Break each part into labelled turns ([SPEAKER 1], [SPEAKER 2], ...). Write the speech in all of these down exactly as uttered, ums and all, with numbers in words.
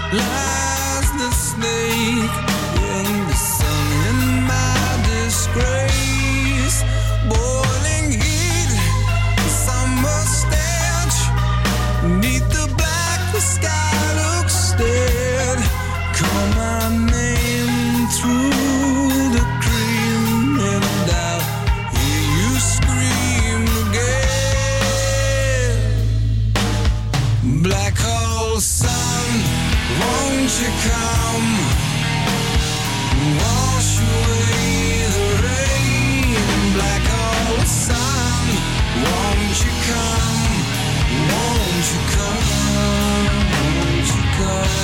[SPEAKER 1] lies the snake in the sun in my disgrace. Boiling heat, summer stench, neath the black the sky looks dead. Call my name through the cream and I'll hear you scream again. Black hole sun, won't you come? Wash away the rain. Black hole sun, won't you come? Won't you come? Won't you come?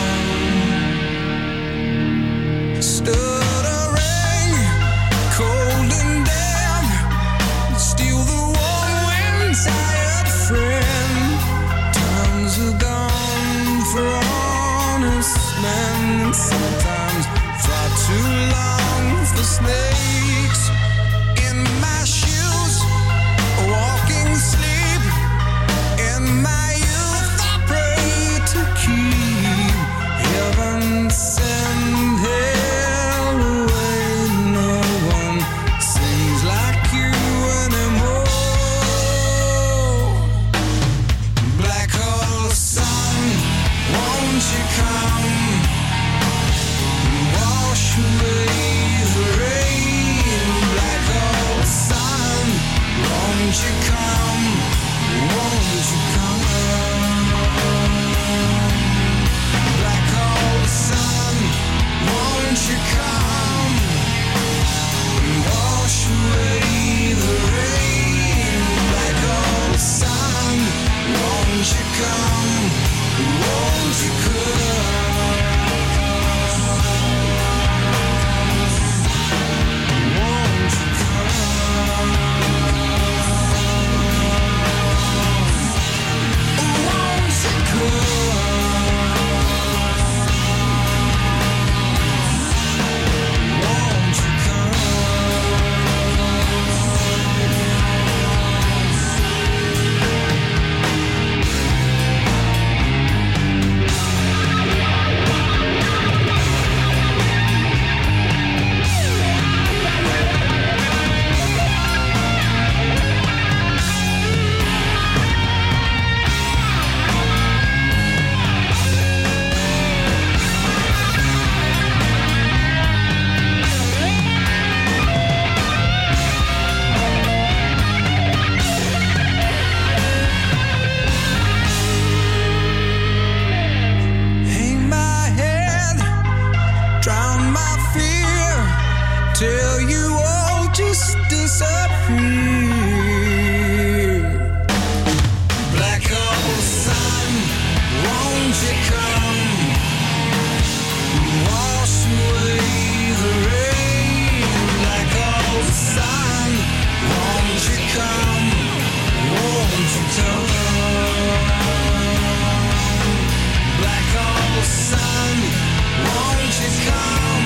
[SPEAKER 1] Stood a ring, cold and damp, steal the warm wind, tired friend. Times are gone for honest men, and sometimes far too long for snakes. In my shoes, walking sleep. In my youth I pray to keep heaven send hell away. No one sings like you anymore. Black hole sun, won't you come? Wash away the rain. Black hole sun, won't you come? Won't you come? Black hole sun, won't you come? Wash away the rain. Black hole sun, won't you come? Won't you come? Won't you come? Won't you hang my head, drown my fear, till you all just disappear. Black hole sun, won't you come? Wash away the rain. Black hole sun, won't you come? Won't you come? Black hole sun, won't you come?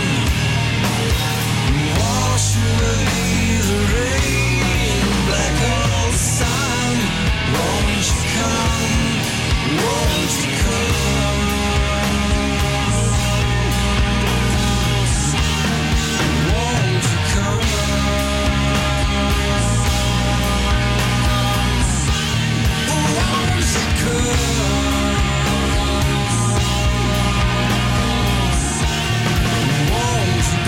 [SPEAKER 1] Wash away the rain. Black hole sun, won't you come? Won't you come? Won't you come? Won't you come? Won't you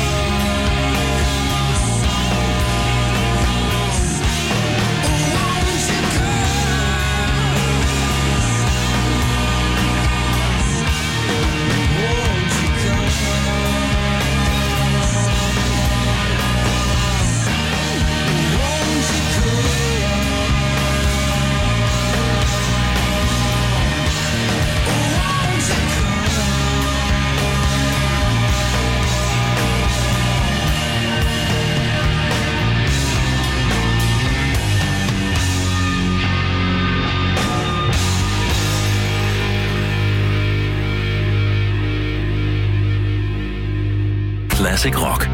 [SPEAKER 2] Classic Rock.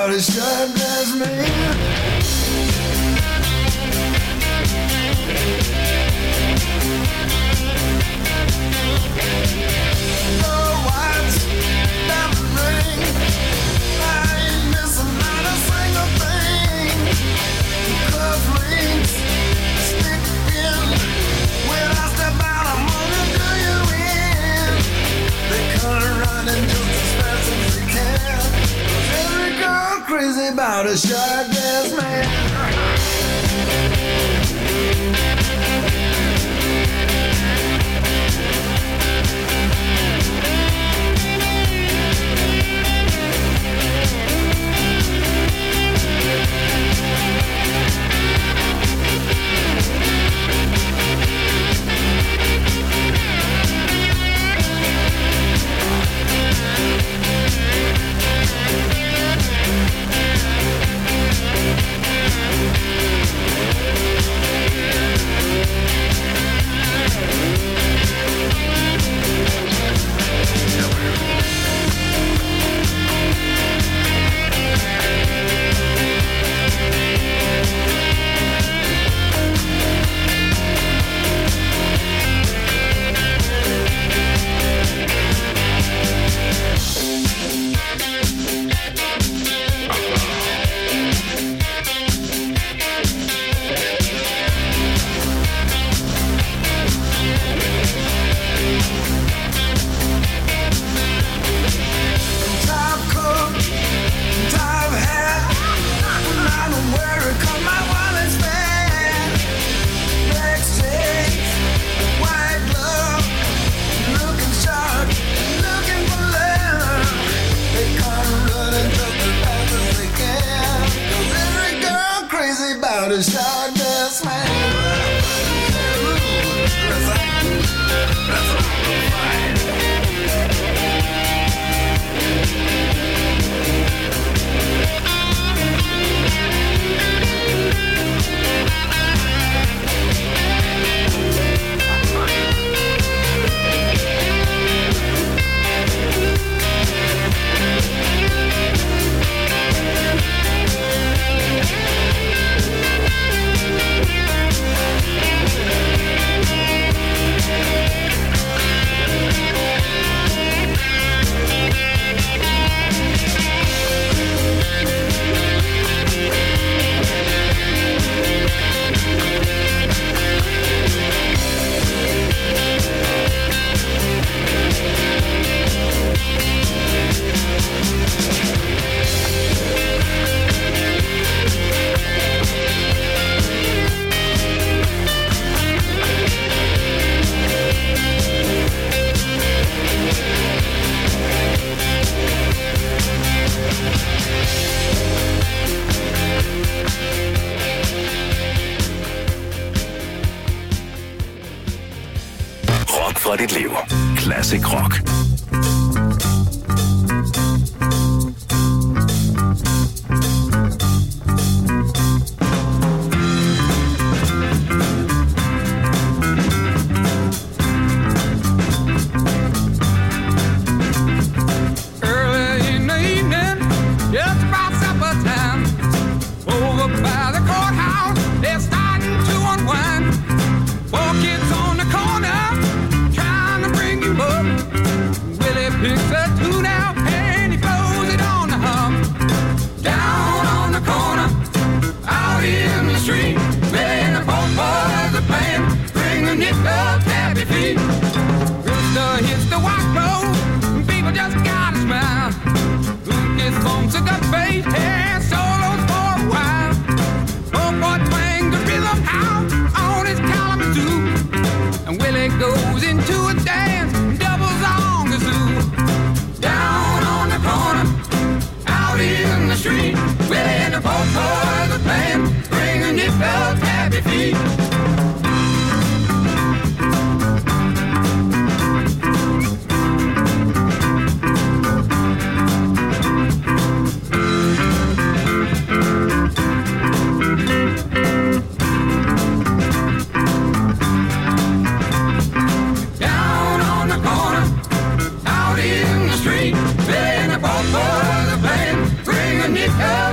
[SPEAKER 1] about a shirtless man. Crazy about a shirtless man.
[SPEAKER 2] Fra dit liv. Classic Rock.
[SPEAKER 3] Bring a nickel.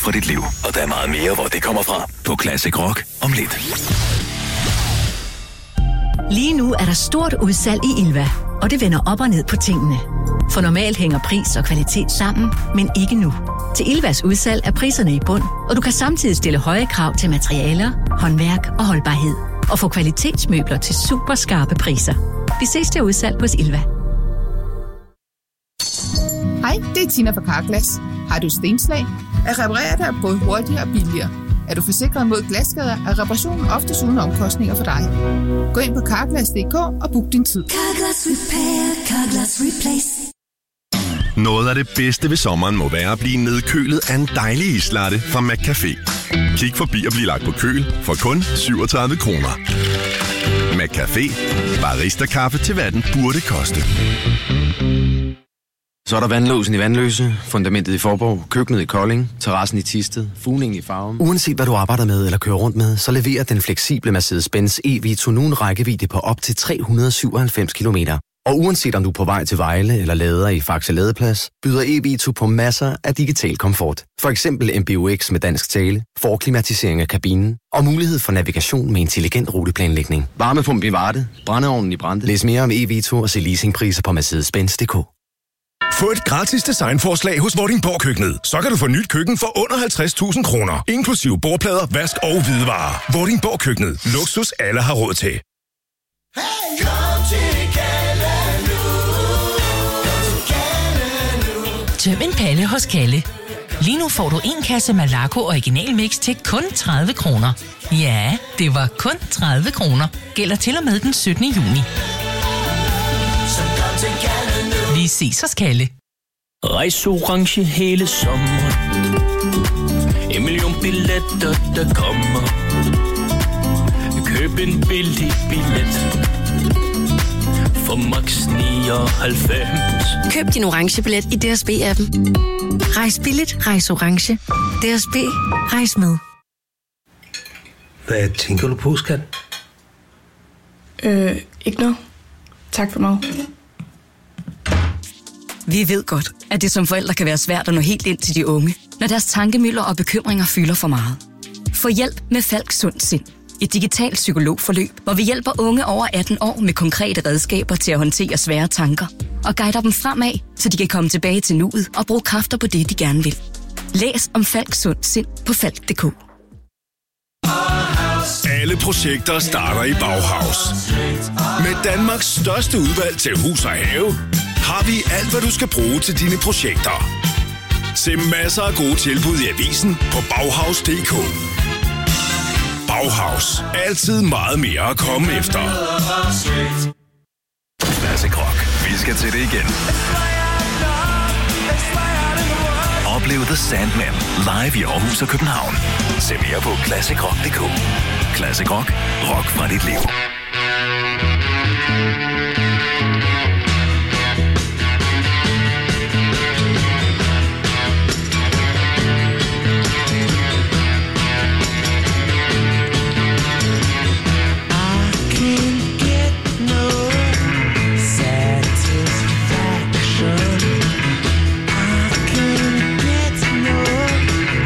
[SPEAKER 2] fra dit liv. Og der er meget mere, hvor det kommer fra på Classic Rock om lidt.
[SPEAKER 3] Lige nu er der stort udsalg i Ilva, og det vender op og ned på tingene. For normalt hænger pris og kvalitet sammen, men ikke nu. Til Ilvas udsalg er priserne i bund, og du kan samtidig stille høje krav til materialer, håndværk og holdbarhed. Og få kvalitetsmøbler til super skarpe priser. Vi ses til udsalg hos Ilva.
[SPEAKER 4] Hej, det er Tina fra Carglass. Har du stenslag? At reparere dig er både hurtigere og billigere. Er du forsikret mod glasskader, er reparationen oftest uden omkostninger for dig. Gå ind på carglass punktum d k og book din tid.
[SPEAKER 5] Carglass Repair, Carglass Replace.
[SPEAKER 6] Noget af det bedste ved sommeren må være at blive nedkølet af en dejlig islatte fra McCafé. Kig forbi og bliv lagt på køl for kun syvogtredive kroner. McCafé. Barista-kaffe til hvad den burde koste.
[SPEAKER 7] Så er der vandlåsen i Vandløse, fundamentet i Forborg, køkkenet i Kolding, terrassen i Thisted, fugningen i Farum.
[SPEAKER 8] Uanset hvad du arbejder med eller kører rundt med, så leverer den fleksible Mercedes-Benz E-Vito nu en rækkevidde på op til tre hundrede og syvoghalvfems kilometer. Og uanset om du er på vej til Vejle eller lader i Faxe Ladeplads, byder E-Vito på masser af digital komfort. For eksempel M B U X med dansk tale, forklimatisering af kabinen og mulighed for navigation med intelligent ruteplanlægning.
[SPEAKER 7] Varmepumpe i Varde, brændeovnen i Brande.
[SPEAKER 8] Læs mere om E-Vito og se leasingpriser på Mercedes Benz punktum d k.
[SPEAKER 9] Få et gratis designforslag hos Vordingborg Køkkenet. Så kan du få nyt køkken for under halvtreds tusind kroner. Inklusive bordplader, vask og hvidevarer. Vordingborg Køkkenet. Luksus alle har råd til.
[SPEAKER 1] Hey, kom til Kalle nu. Kom til Kalle nu.
[SPEAKER 10] Tøm en palle hos Kalle. Lige nu får du en kasse Malaco Original Mix til kun tredive kroner. Ja, det var kun tredive kroner. Gælder til og med den syttende juni.
[SPEAKER 1] Så kom til Kalle nu.
[SPEAKER 10] Vi ses hos Kalle.
[SPEAKER 11] Rejs orange hele sommeren. En million billetter, der kommer. Køb en billig billet for max nioghalvfems.
[SPEAKER 12] Køb din orange billet i D S B-appen. Rejs billigt, rejs orange. D S B, rejs med.
[SPEAKER 13] Hvad tænker du på, skat?
[SPEAKER 14] Øh, ikke noget. Tak for mig.
[SPEAKER 15] Vi ved godt, at det som forældre kan være svært at nå helt ind til de unge, når deres tankemylder og bekymringer fylder for meget. Få hjælp med Falk Sund Sind. Et digitalt psykologforløb, hvor vi hjælper unge over atten år med konkrete redskaber til at håndtere svære tanker og guider dem fremad, så de kan komme tilbage til nuet og bruge kræfter på det, de gerne vil. Læs om Falk Sund Sind på falk punktum d k.
[SPEAKER 9] Alle projekter starter i Bauhaus. Med Danmarks største udvalg til hus og have, har vi alt, hvad du skal bruge til dine projekter. Se masser af gode tilbud i avisen på bauhaus punktum d k. Bauhaus. Altid meget mere at komme efter.
[SPEAKER 2] Classic Rock. Vi skal til det igen. Oplev The Sandman live i Aarhus og København. Se mere på classic rock punktum d k. Classic Rock. Rock fra dit liv.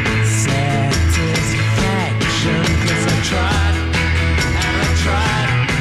[SPEAKER 1] Tried, and I tried.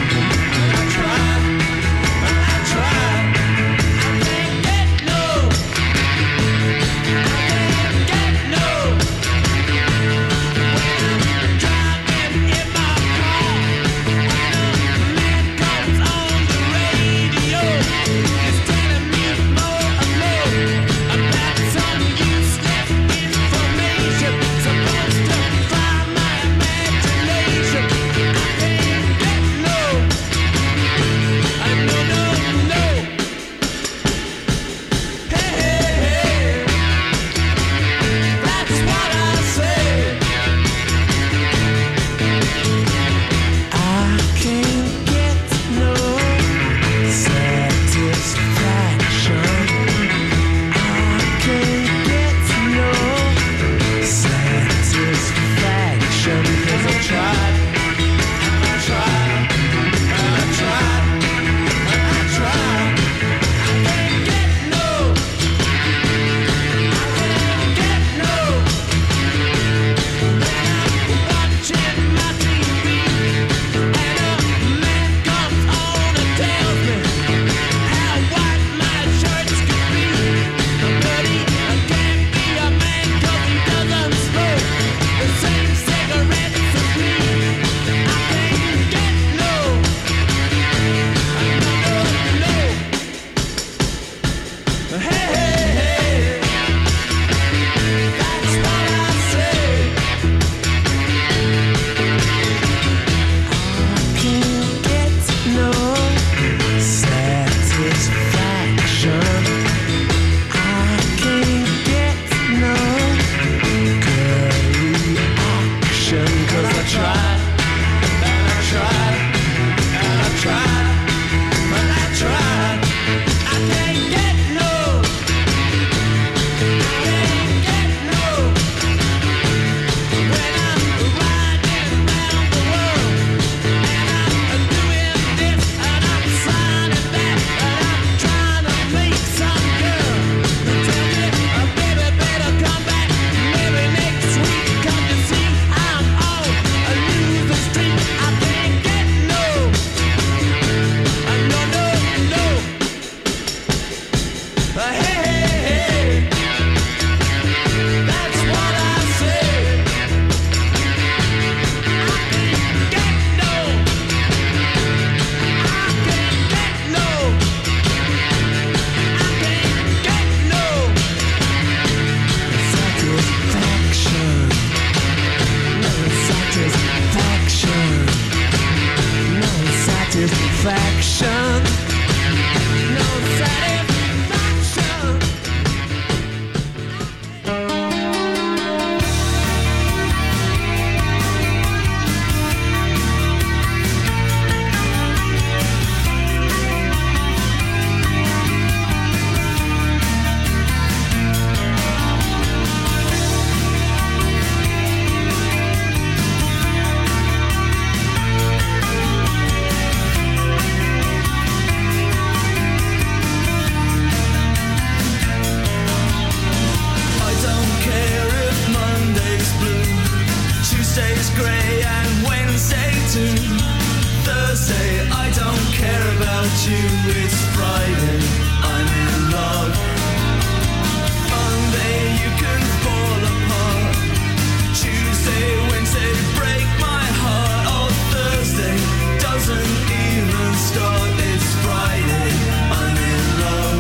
[SPEAKER 1] grey and Wednesday too. Thursday, I don't care about you. It's Friday, I'm in love. Monday, you can fall apart. Tuesday, Wednesday, break my heart. Oh, Thursday doesn't even start. It's Friday, I'm in love.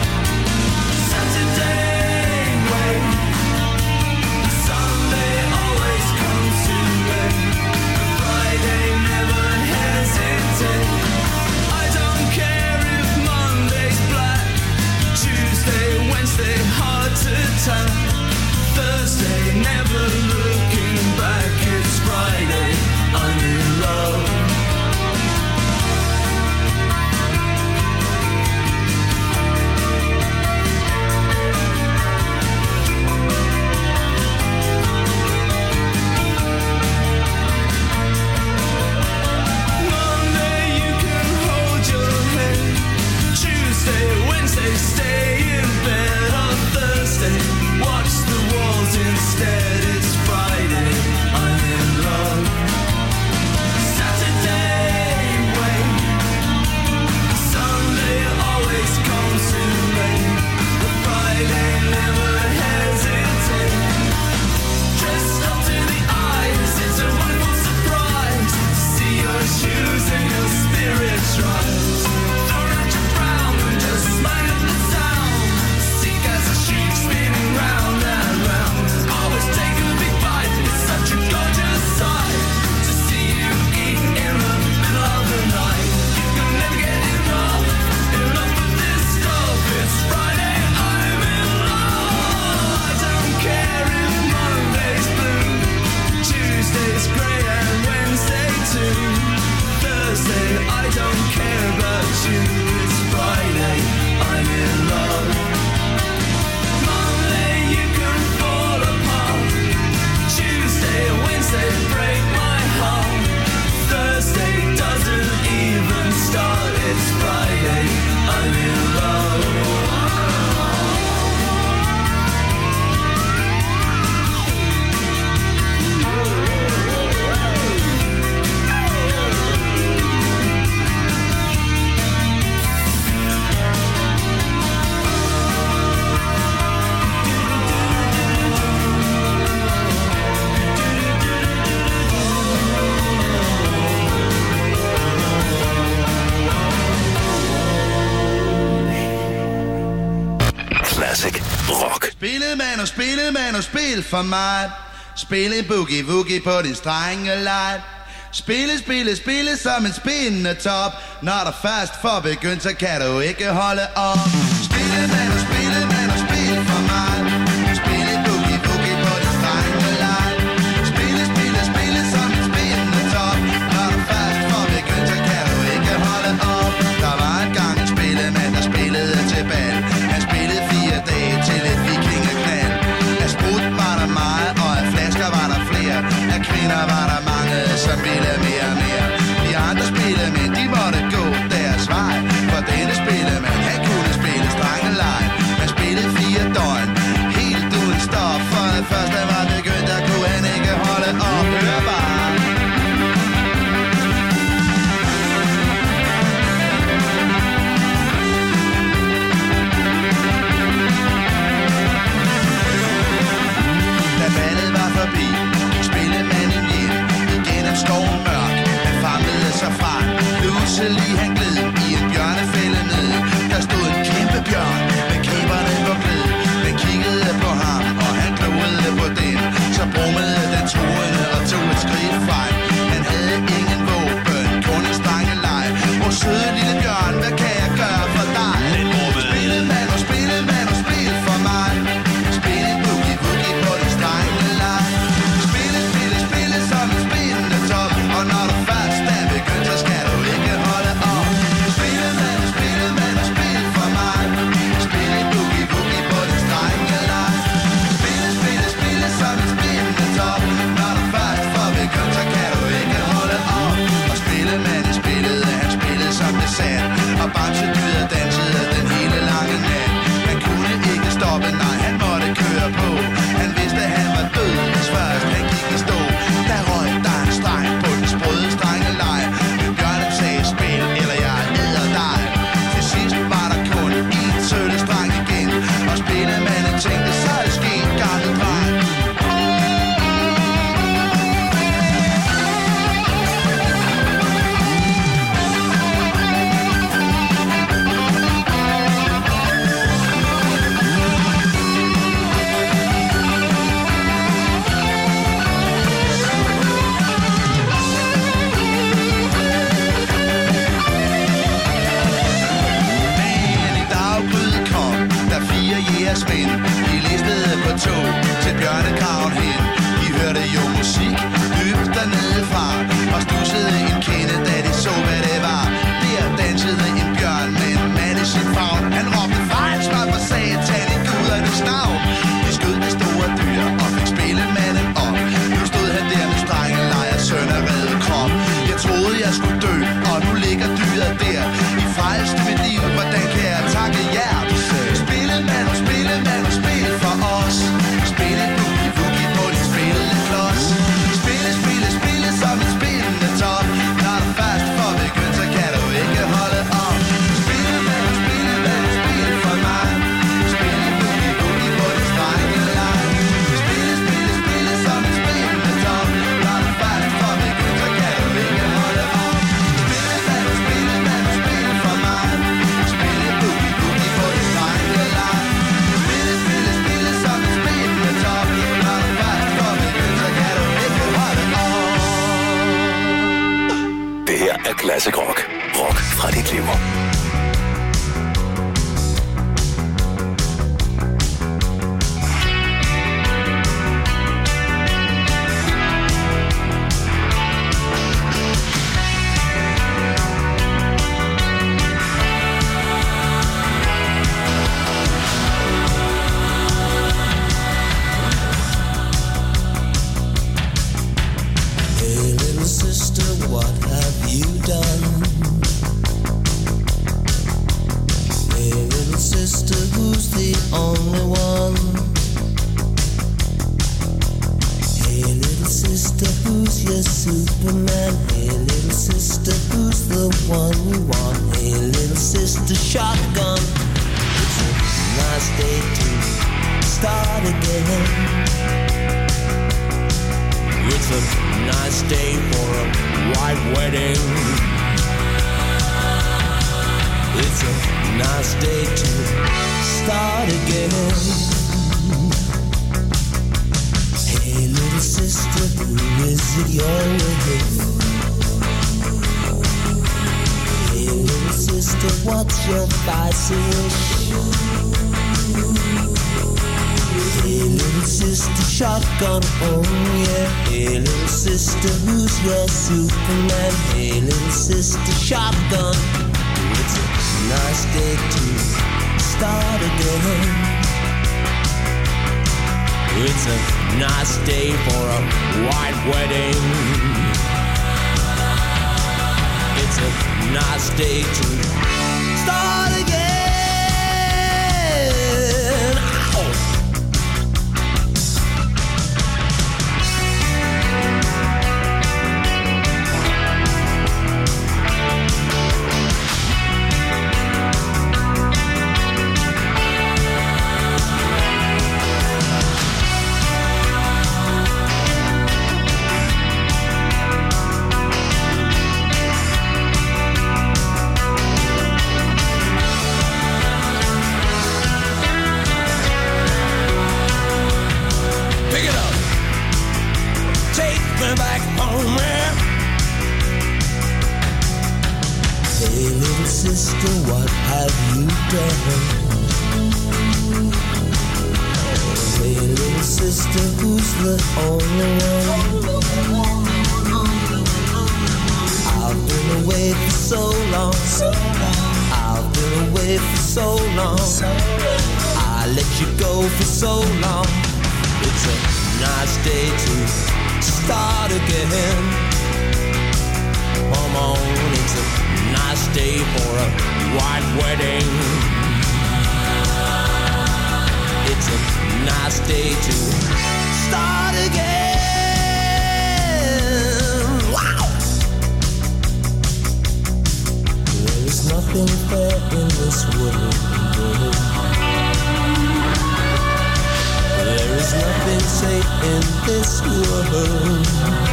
[SPEAKER 1] Saturday, wait. Sunday always comes too late. Friday never hesitate. I don't care if Monday's black. Tuesday, Wednesday, hard to tell. Thursday, never looking back. It's Friday, I'm in love. Monday, you can hold your head. Tuesday, Wednesday, stay in bed. On Thursday, watch the walls instead. It's Friday, I'm in love. Saturday, wait. Sunday always comes too late. But Friday never hesitate. Dressed up to the eyes, it's a wonderful surprise to see your shoes and your spirit rise. Throw out your frown and just light up the sound. Seek as a sheep spinning round and round. Always taking a big bite, it's such a gorgeous sight to see you eating in the middle of the night. You can never get enough, enough of this stuff. It's Friday, I'm in love. I don't care if Monday's blue, Tuesday's grey and Wednesday too. Thursday, I don't care about you. It's Friday, I'm in love. Monday, you can fall apart. Tuesday, Wednesday, break my heart. Thursday doesn't even start. It's Friday, I'm in love.
[SPEAKER 2] Classic rock.
[SPEAKER 13] Spille man og spille man og spil for mig. Spille boogie woogie på din strengelej. Spille, spille, spille som en spindende top. Når der først får begyndt, så kan du ikke holde op. Spille man og spille man og spil for mig. Spille boogie woogie på din strengelej. Spille, spille, spille som en spindende top. Når der først får begyndt, så kan du ikke holde op. Der var engang en spillemand, der spillede til bal. Han spillede fire dage til et vikingeknald. Af sprut var der meget, og af flasker var der flere. Af kvinder var der mange, som ville mere og mere. De andre spillemænd, de måtte gå deres vej. For denne spillemand, han kunne spille strengelejen.
[SPEAKER 2] Classic Rock. Rock fra dit liv.
[SPEAKER 1] Superman, hey little sister, who's the one you want? Hey little sister, shotgun. It's a nice day to start again. It's a nice day for a white wedding. It's a nice day to start again. Hey little sister, who is it you're with? Hey little sister, what's your spicy wish? Hey little sister, shotgun, oh yeah. Hey little sister, who's your Superman? Hey little sister, shotgun. It's a nice day to start again. It's a nice day for a white wedding. It's a nice day to start again. Ow! Back home, man. Hey little sister, what have you done? Hey little sister, who's the only one? I've been away for so long. I've been away for so long. I let you go for so long. It's a nice day to start again. Come on, it's a nice day for a white wedding. It's a nice day to start again. Wow! There is nothing fair in this world. There is nothing safe in this world.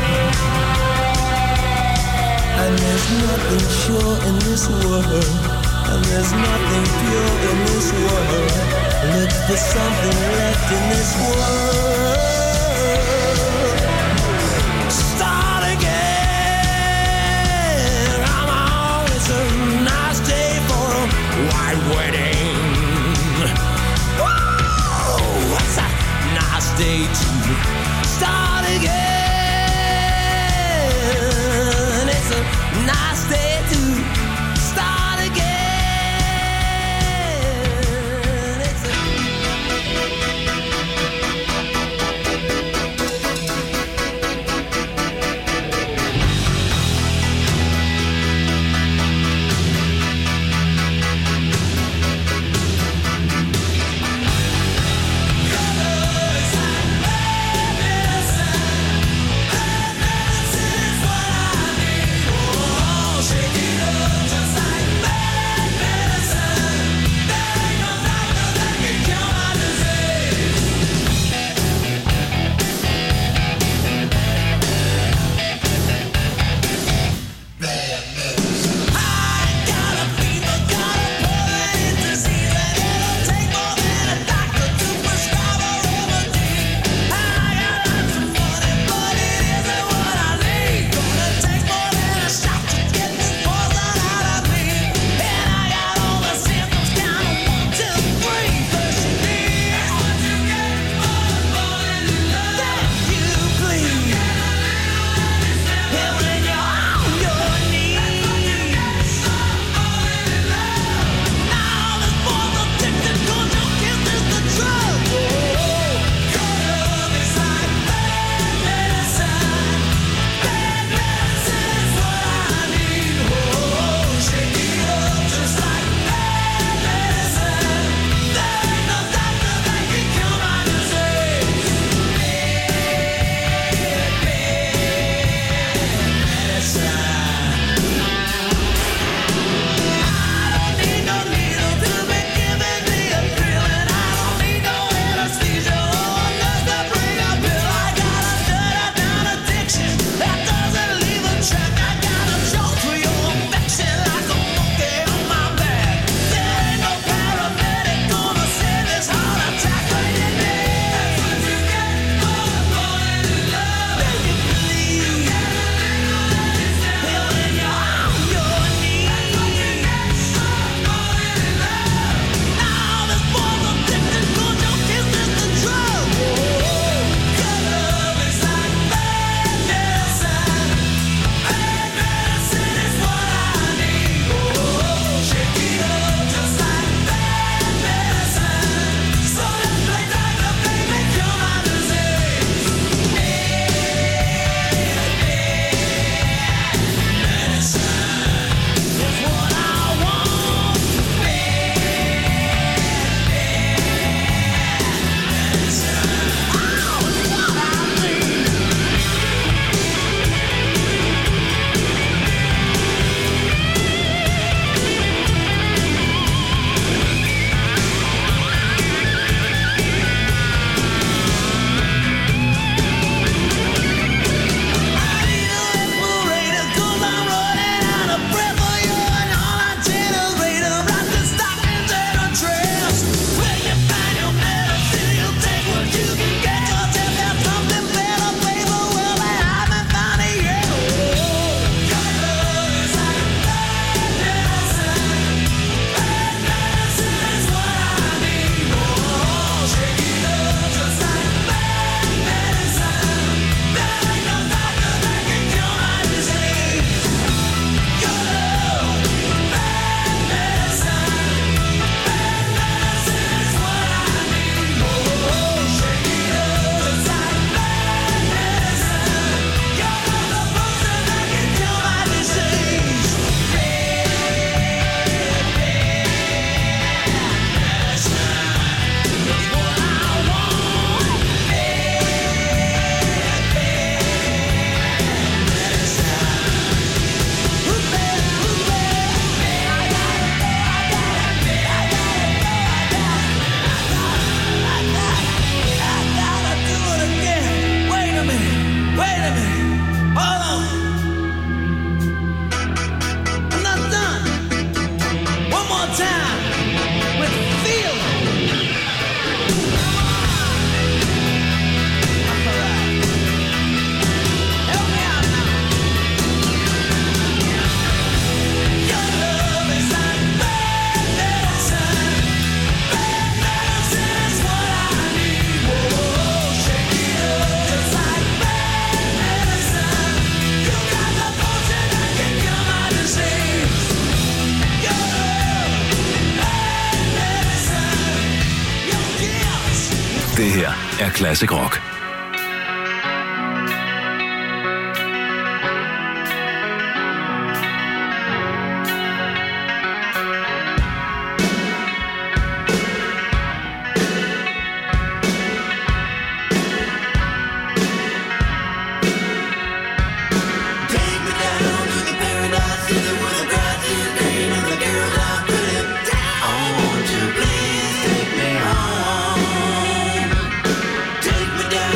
[SPEAKER 1] And there's nothing sure in this world. And there's nothing pure in this world. Look for something left in this world. Start again. Come on, it's a nice day for a white wedding. What's that? Nice day to start again. It's a nice day to start again. It's a
[SPEAKER 2] Det her er Classic Rock.
[SPEAKER 1] Take me down.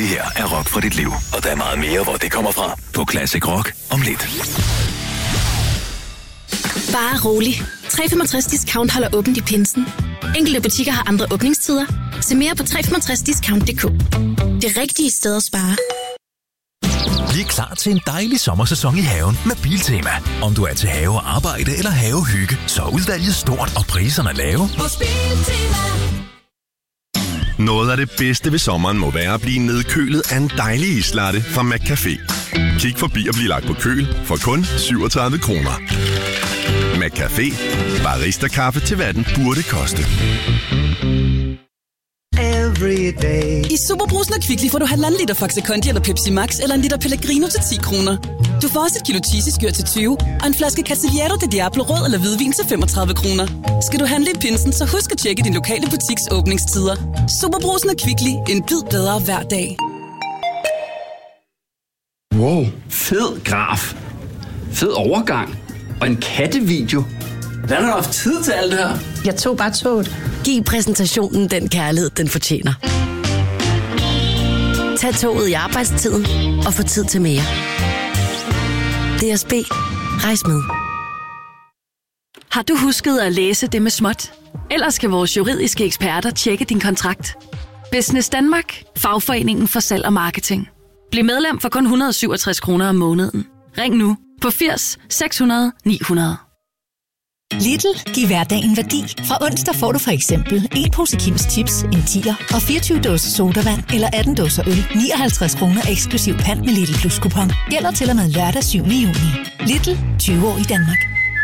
[SPEAKER 2] Det her er rock fra dit liv, og der er meget mere, hvor det kommer fra. På Classic Rock om lidt.
[SPEAKER 16] Bare rolig. tre femogtres discount holder åbent i pinsen. Enkelte butikker har andre åbningstider. Se mere på tre femogtres discount punktum d k. Det rigtige sted at spare.
[SPEAKER 2] Vi er klar til en dejlig sommersæson i haven med Biltema. Om du er til have og arbejde eller havehygge, så er udvalget stort og priserne lave.
[SPEAKER 1] Hos Biltema.
[SPEAKER 6] Noget af det bedste ved sommeren må være at blive nedkølet af en dejlig islatte fra McCafé. Kig forbi og bliv lagt på køl for kun syvogtredive kroner. McCafé. Barista-kaffe til hvad den burde koste.
[SPEAKER 17] I Superbrusen og Kvickly får du halvanden liter Faxe Kondi eller Pepsi Max eller en liter Pellegrino til ti kroner. Du får også et kilo cheesy-skyr til tyve og en flaske Castillejo de Diablo rød eller hvidvin til femogtredive kroner. Skal du handle i pinsen, så husk at tjekke din lokale butiks åbningstider. Superbrusen og Kvickly. En bid bedre hver dag.
[SPEAKER 18] Wow, fed graf. Fed overgang. Og en kattevideo. Hvordan har du haft tid til alt det her?
[SPEAKER 12] Jeg tog bare toget. Giv præsentationen den kærlighed, den fortjener. Tag toget i arbejdstiden og få tid til mere. D S B. Rejs med. Har du husket at læse det med småt? Ellers skal vores juridiske eksperter tjekke din kontrakt. Business Danmark. Fagforeningen for salg og marketing. Bliv medlem for kun et hundrede og syvogtres kroner om måneden. Ring nu på firs seks hundrede ni hundrede.
[SPEAKER 19] Lidl giver hverdagen værdi. Fra onsdag får du for eksempel en pose Kims Chips, en tier og fireogtyve dåser sodavand eller atten dåser øl. nioghalvtreds kroner eksklusiv pant med Lidl Plus kupon. Gælder til og med lørdag syvende juni. Lidl, tyve år i Danmark.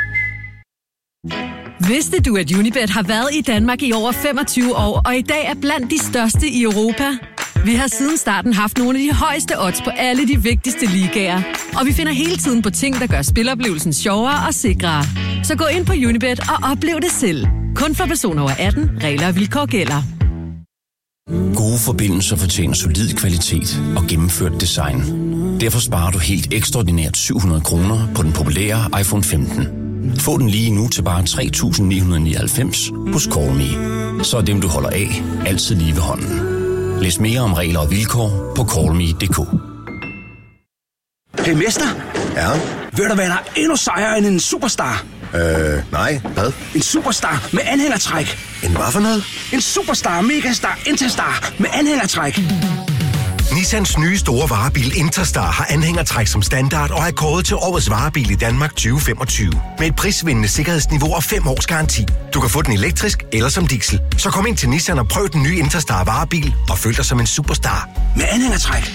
[SPEAKER 20] Vidste du, at Unibet har været i Danmark i over femogtyve år, og i dag er blandt de største i Europa? Vi har siden starten haft nogle af de højeste odds på alle de vigtigste ligaer. Og vi finder hele tiden på ting, der gør spiloplevelsen sjovere og sikrere. Så gå ind på Unibet og oplev det selv. Kun for personer over atten. Regler og vilkår gælder.
[SPEAKER 21] Gode forbindelser fortjener solid kvalitet og gennemført design. Derfor sparer du helt ekstraordinært syv hundrede kroner på den populære iPhone femten. Få den lige nu til bare tre tusind ni hundrede nioghalvfems hos Call Me. Så er dem, du holder af, altid lige ved hånden. Læs mere om regler og vilkår på call me punktum d k.
[SPEAKER 22] Hey, mester.
[SPEAKER 6] Ja?
[SPEAKER 22] Ved du, hvad der er endnu sejere end en superstar?
[SPEAKER 6] Øh, nej. Hvad?
[SPEAKER 22] En superstar med anhængertræk.
[SPEAKER 6] En hvad for noget?
[SPEAKER 22] En superstar, megastar, interstar med anhængertræk.
[SPEAKER 23] Nissans nye store varebil Interstar har anhængertræk som standard og er kåret til årets varebil i Danmark tyve femogtyve. Med et prisvindende sikkerhedsniveau og fem års garanti. Du kan få den elektrisk eller som diesel. Så kom ind til Nissan og prøv den nye Interstar varebil og føl dig som en superstar.
[SPEAKER 22] Med anhængertræk.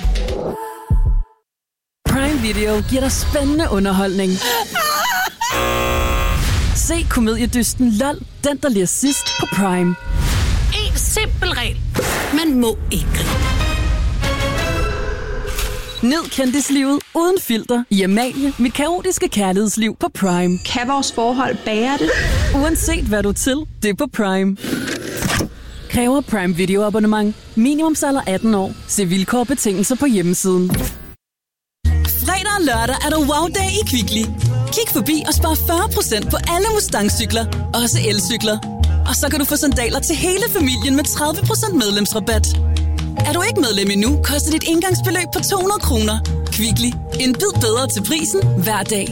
[SPEAKER 17] Prime Video giver dig spændende underholdning. Se komediedysten L O L, den der ler sidst på Prime.
[SPEAKER 16] En simpel regel. Man må ikke grine.
[SPEAKER 17] Nyd kendislivet uden filter i Amalie, mit kaotiske kærlighedsliv på Prime.
[SPEAKER 14] Kan vores forhold bære det?
[SPEAKER 17] Uanset hvad du er til, det er på Prime. Kræver Prime Video abonnement. Minimumsalder atten år. Se vilkår og betingelser på hjemmesiden. Fredag og lørdag er der wow-dag i Kvickly. Kig forbi og spar fyrre procent på alle Mustang-cykler, også elcykler. Og så kan du få sandaler til hele familien med tredive procent medlemsrabat. Er du ikke medlem endnu, koster dit indgangsbeløb på to hundrede kroner. Kvickly. En bid bedre til prisen hver dag.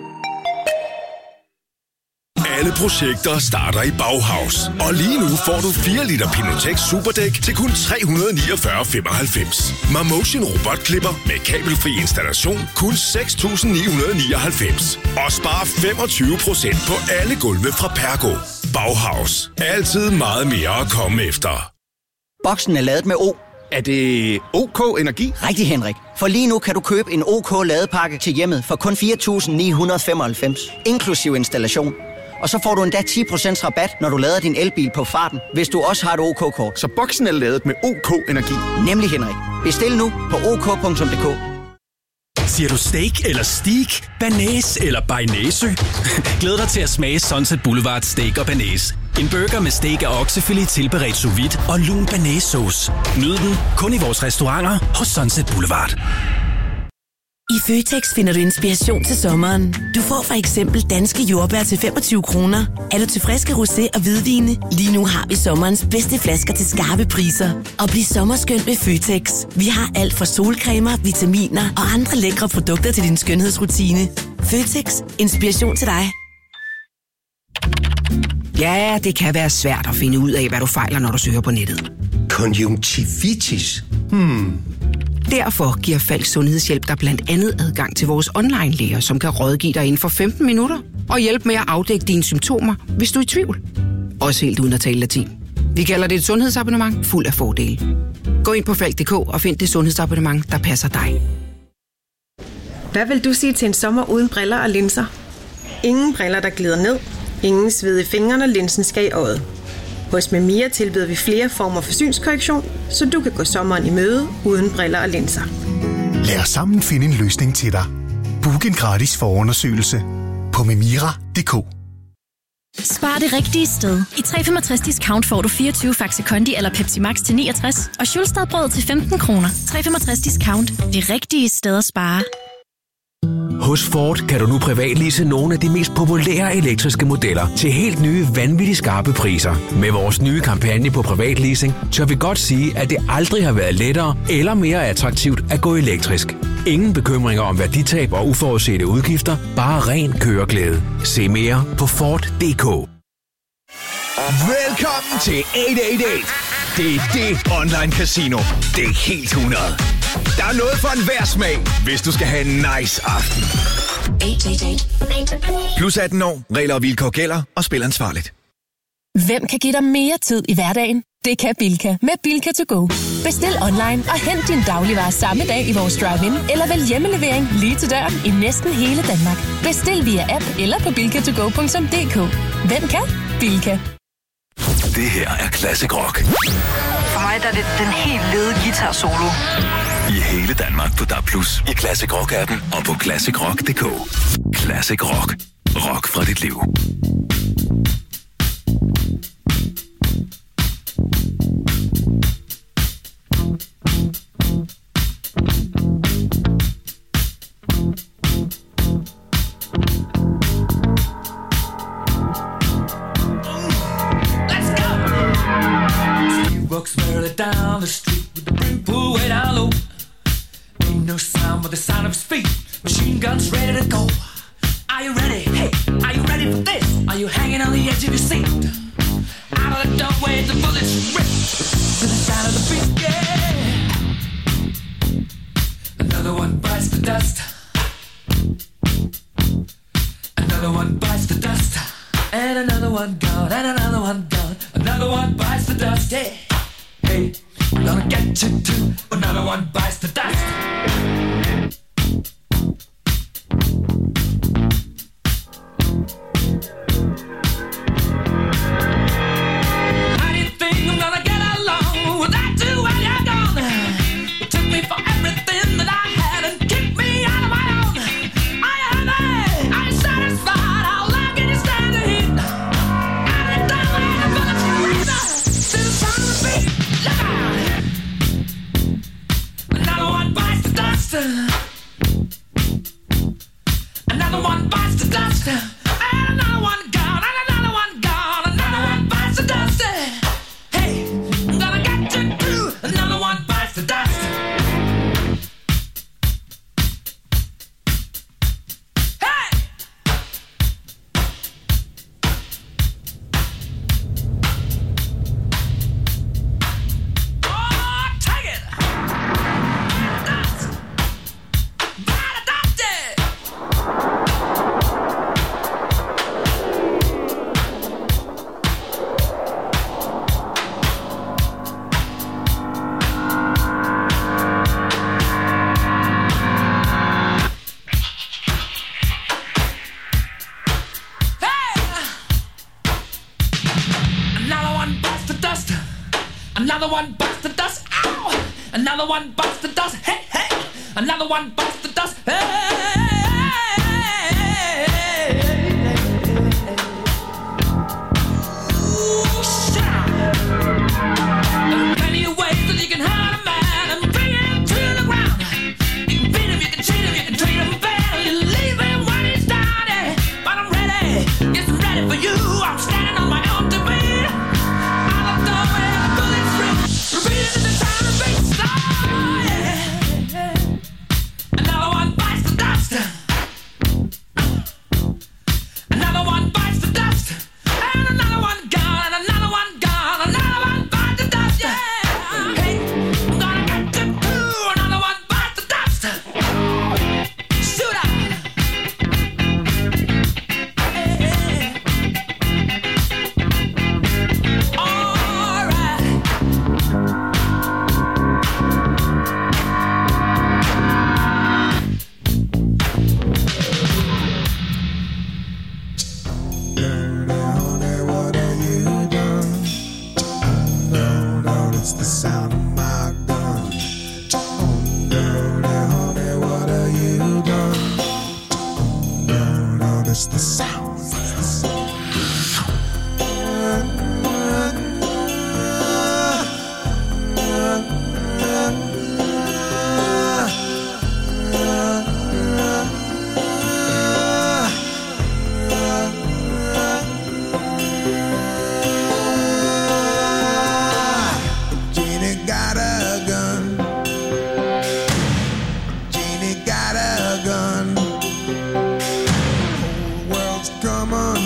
[SPEAKER 9] Alle projekter starter i Bauhaus. Og lige nu får du fire liter Pinotex Superdæk til kun tre hundrede niogfyrre komma femoghalvfems. Marmotion robotklipper med kabelfri installation kun seks tusind ni hundrede nioghalvfems. Og spar femogtyve procent på alle gulve fra Pergo. Bauhaus. Altid meget mere at komme efter.
[SPEAKER 24] Boksen er ladet med O.
[SPEAKER 18] Er det OK Energi?
[SPEAKER 24] Rigtig, Henrik. For lige nu kan du købe en OK ladepakke til hjemmet for kun fire tusind ni hundrede femoghalvfems. Inklusiv installation. Og så får du endda ti procent rabat, når du lader din elbil på farten, hvis du også har et OK-kort.
[SPEAKER 18] Så boksen er ladet med OK Energi?
[SPEAKER 24] Nemlig, Henrik. Bestil nu på ok punktum d k.
[SPEAKER 25] Siger du steak eller steak, banæs eller bearnaisesø? Glæd dig til at smage Sunset Boulevard Steak og Banæs. En burger med steak og oksefilet tilberedt sous vide og lun banæssauce. Nyd den kun i vores restauranter hos Sunset Boulevard.
[SPEAKER 3] I Føtex finder du inspiration til sommeren. Du får for eksempel danske jordbær til femogtyve kroner. Er du til friske rosé og hvidvine? Lige nu har vi sommerens bedste flasker til skarpe priser. Og bliv sommerskønt med Føtex. Vi har alt fra solcremer, vitaminer og andre lækre produkter til din skønhedsrutine. Føtex. Inspiration til dig.
[SPEAKER 4] Ja, det kan være svært at finde ud af, hvad du fejler, når du søger på nettet.
[SPEAKER 23] Konjunktivitis? Hmm...
[SPEAKER 4] Derfor giver Falk Sundhedshjælp dig blandt andet adgang til vores online-læger, som kan rådgive dig inden for femten minutter og hjælpe med at afdække dine symptomer, hvis du er i tvivl. Også helt uden at tale latin. Vi kalder det et sundhedsabonnement fuld af fordele. Gå ind på falk punktum d k og find det sundhedsabonnement, der passer dig.
[SPEAKER 5] Hvad vil du sige til en sommer uden briller og linser? Ingen briller, der glider ned. Ingen sved i fingrene, når linsen skal i øjet. Hos Memia tilbyder vi flere former for synskorrektion, så du kan gå sommeren i møde uden briller og linser.
[SPEAKER 7] Lad os sammen finde en løsning til dig. Book en gratis forundersøgelse på memira punktum d k.
[SPEAKER 16] Spar det rigtige sted. I tre komma femogtres discount får du fireogtyve Faxe Kondi eller Pepsi Max til niogtres og Schulstadbrød til femten kroner. tre komma femogtres discount. Det rigtige sted at spare.
[SPEAKER 8] Hos Ford kan du nu privatlease nogle af de mest populære elektriske modeller til helt nye, vanvittigt skarpe priser. Med vores nye kampagne på privatleasing, tør vi godt sige, at det aldrig har været lettere eller mere attraktivt at gå elektrisk. Ingen bekymringer om værditab og uforudsete udgifter, bare ren køreglæde. Se mere på Ford punktum d k.
[SPEAKER 26] Velkommen til otte otte otte. Det er det online casino. Det er helt hundrede. Der er noget for enhver smag, hvis du skal have en nice aften. Plus atten år, regler og vilkår gælder, og spil ansvarligt.
[SPEAKER 27] Hvem kan give dig mere tid i hverdagen? Det kan Bilka med Bilka to go. Bestil online og hent din dagligvarer samme dag i vores drive-in, eller vælg hjemmelevering lige til døren i næsten hele Danmark. Bestil via app eller på bilka to go punktum d k. Hvem kan? Bilka.
[SPEAKER 2] Det her er Classic Rock.
[SPEAKER 28] For mig der er det den helt lede guitar solo.
[SPEAKER 2] I hele Danmark på D A B plus, i Classic Rock-appen og på classic rock punktum d k. Classic Rock. Rock fra dit liv.
[SPEAKER 1] Walks merrily down the street with the brim pulled way down low. Ain't no sound but the sound of his feet. Machine guns ready to go. Are you ready? Hey, are you ready for this? Are you hanging on the edge of your seat? Out of the doorway, the bullets rip to the sound of the beat. Yeah. Another one bites the dust. Another one bites the dust. And another one gone. And another one gone. Another one bites the dust. Yeah. Hey, I'm gonna get you too. Another one bites the dust. How do you think I'm gonna get along without you when you're gone? You took me for everything that I had and kicked me out of my own. Are you happy? Are you satisfied? How long can you stand the heat? Out of the doorway, the bullets rip to the sound of the beat. Look out! Another one bites the dust. Another one bites the dust. And another one gone. And another one gone. Another one bites the dust. Hey, I'm gonna get you too. Another one bites the dust. Hey! Oh, take it! Dust! Bite the dust! Another one bites the dust. Another one bites the dust. Ow! Another one bites the dust. Hey, hey! Another one bites the dust. Hey!